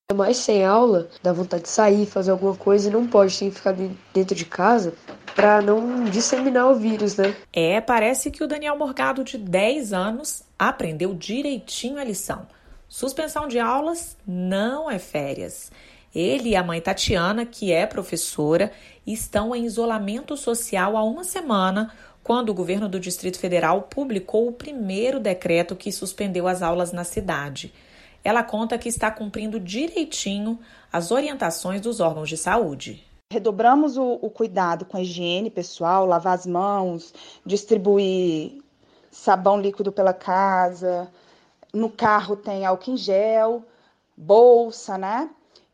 Mas sem aula, dá vontade de sair, fazer alguma coisa e não pode, tem que ficar dentro de casa para não disseminar o vírus, né? Parece que o Daniel Morgado, de 10 anos, aprendeu direitinho a lição. Suspensão de aulas não é férias. Ele e a mãe Tatiana, que é professora, estão em isolamento social há uma semana, quando o governo do Distrito Federal publicou o primeiro decreto que suspendeu as aulas na cidade. Ela conta que está cumprindo direitinho as orientações dos órgãos de saúde. Redobramos o cuidado com a higiene pessoal, lavar as mãos, distribuir sabão líquido pela casa, no carro tem álcool em gel, bolsa, né?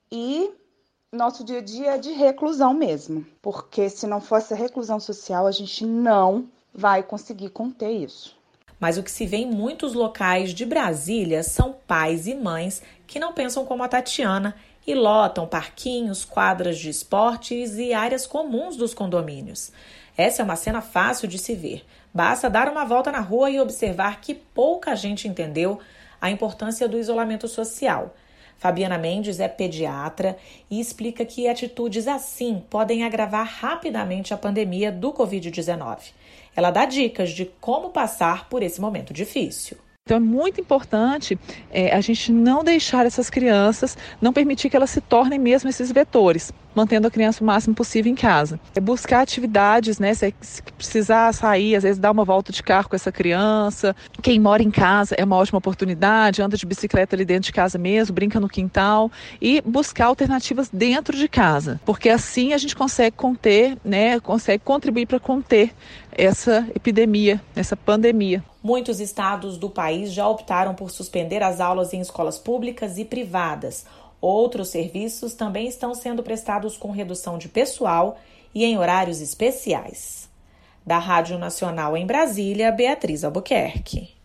E nosso dia a dia é de reclusão mesmo, porque se não fosse a reclusão social, a gente não vai conseguir conter isso. Mas o que se vê em muitos locais de Brasília são pais e mães que não pensam como a Tatiana e lotam parquinhos, quadras de esportes e áreas comuns dos condomínios. Essa é uma cena fácil de se ver. Basta dar uma volta na rua e observar que pouca gente entendeu a importância do isolamento social. Fabiana Mendes é pediatra e explica que atitudes assim podem agravar rapidamente a pandemia do Covid-19. Ela dá dicas de como passar por esse momento difícil. Então é muito importante a gente não deixar essas crianças, não permitir que elas se tornem mesmo esses vetores, mantendo a criança o máximo possível em casa. É buscar atividades, né? Se precisar sair, às vezes dar uma volta de carro com essa criança. Quem mora em casa é uma ótima oportunidade, anda de bicicleta ali dentro de casa mesmo, brinca no quintal e buscar alternativas dentro de casa, porque assim a gente consegue conter, né? Consegue contribuir para conter essa epidemia, essa pandemia. Muitos estados do país já optaram por suspender as aulas em escolas públicas e privadas. Outros serviços também estão sendo prestados com redução de pessoal e em horários especiais. Da Rádio Nacional em Brasília, Beatriz Albuquerque.